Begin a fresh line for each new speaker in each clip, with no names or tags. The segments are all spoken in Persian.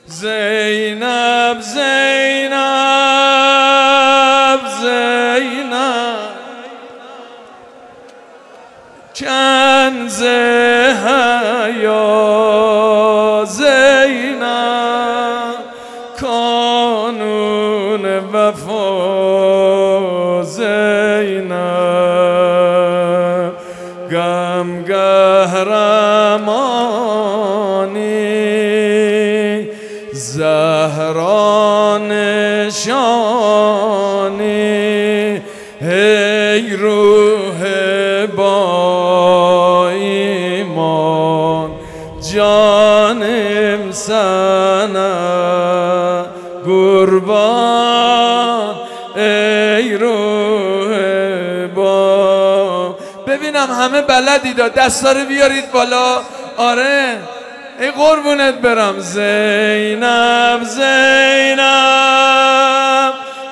زینب زینب زینب کنز حیا زینب کانون وفا زینب غم قهرمانی زهرا نشانی ای روح با ایمان جانم سنه قربان ای روح با. ببینم همه بلدید، دستا رو بیارید بالا. آره ای قربونت برم. زینب زینب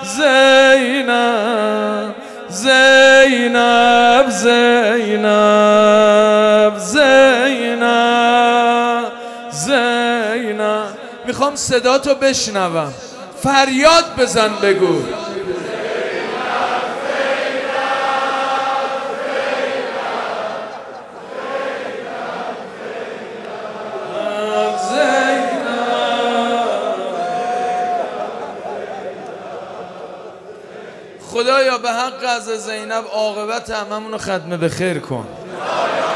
زینب زینب زینب زینب زینب. میخوام صدا تو بشنوم، فریاد بزن بگو. خدایا به حق از زینب عاقبت هممون رو ختم به خیر کن.